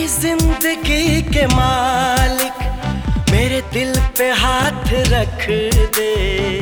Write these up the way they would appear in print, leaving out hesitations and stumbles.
जिंदगी के मालिक मेरे दिल पे हाथ रख दे।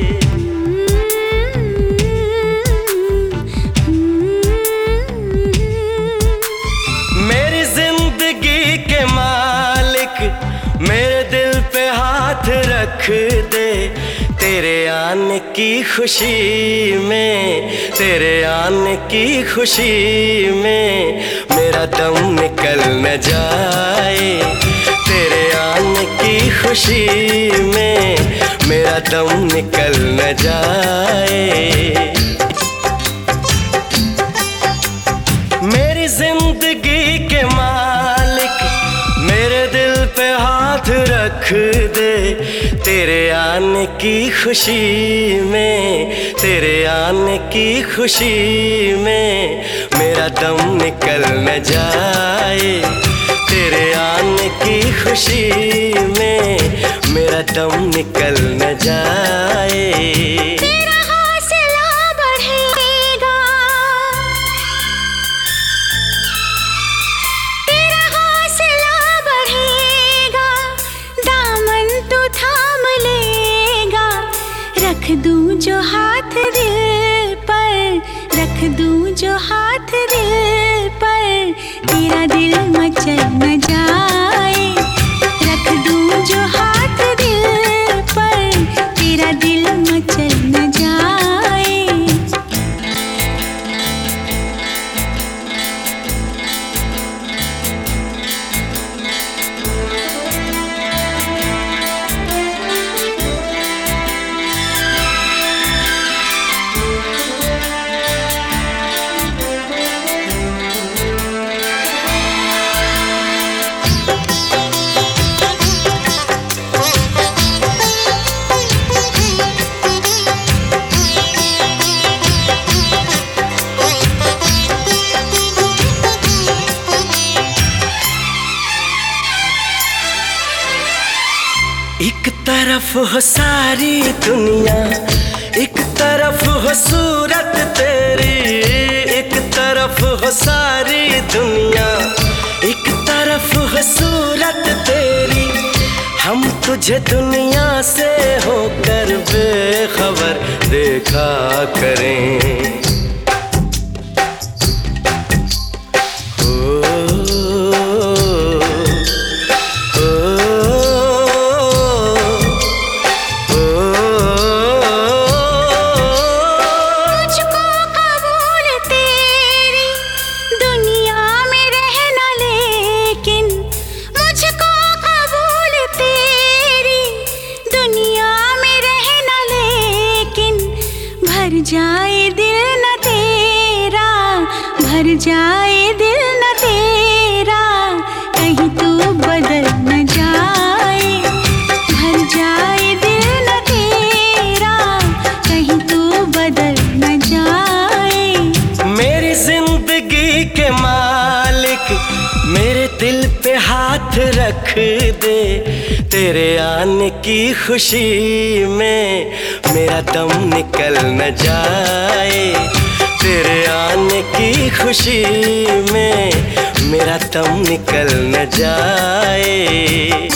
मेरी जिंदगी के मालिक मेरे दिल पे हाथ रख दे। तेरे आने की खुशी में, तेरे आने की खुशी में मेरा दम निकल न जाए। तेरे आने की खुशी में मेरा दम निकल न जाए। मेरी जिंदगी के मालिक मेरे दिल पे हाथ रख दे। तेरे आने की खुशी में, तेरे आने की खुशी में मेरा दम निकल न जाए। तेरे आने की खुशी में मेरा दम निकल न जाए। तेरा हौसला बढ़ेगा, तेरा हौसला बढ़ेगा, दामन तू थाम लेगा। रख दूं जो हाथ दिल पर, रख दूं जो हाथ दिल पर, तेरा दिल मचल न जाए। रख दूं जो हाथ दिल पर, तेरा दिल मचल न जाए। एक तरफ हो सारी दुनिया, एक तरफ हो सूरत तेरी। एक तरफ हो सारी दुनिया, एक तरफ हो सूरत तेरी। हम तुझे दुनिया से होकर बेखबर देखा करें। भर जाए दिल न तेरा, भर जाए दिल न तेरा, कहीं तू बदल न जाए। भर जाए दिल न तेरा, कहीं तू बदल न जाए। मेरी जिंदगी के मालिक मेरे दिल पे हाथ रख दे। तेरे आने की खुशी में मेरा दम निकल न जाए। तेरे आने की खुशी में मेरा दम निकल न जाए।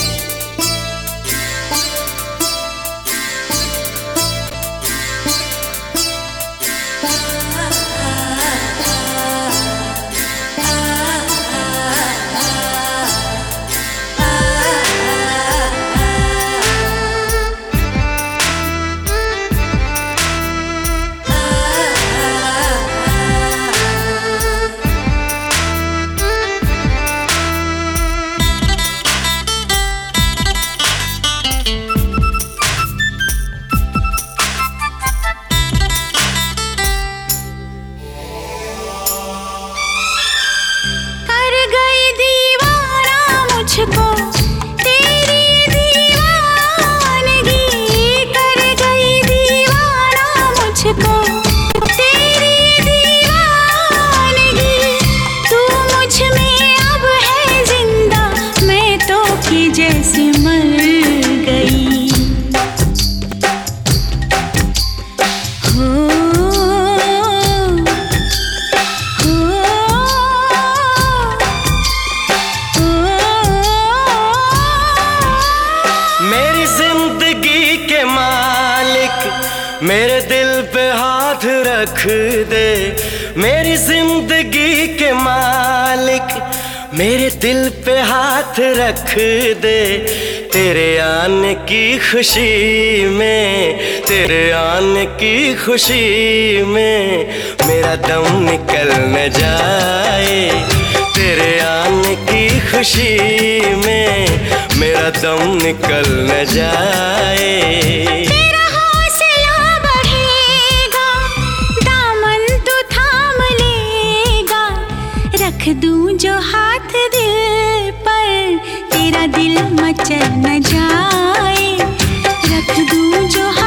मेरे दिल पे हाथ रख दे, मेरी जिंदगी के मालिक, मेरे दिल पे हाथ रख दे। तेरे आने की खुशी में, तेरे आने की खुशी में मेरा दम निकल न जाए। तेरे आने की खुशी में मेरा दम निकल न जाए। तेरा हौसला बढ़ेगा, दामन तू थाम लेगा। रख दूं जो हाथ दिल पर, तेरा दिल मचल न जाए। रख दूं जो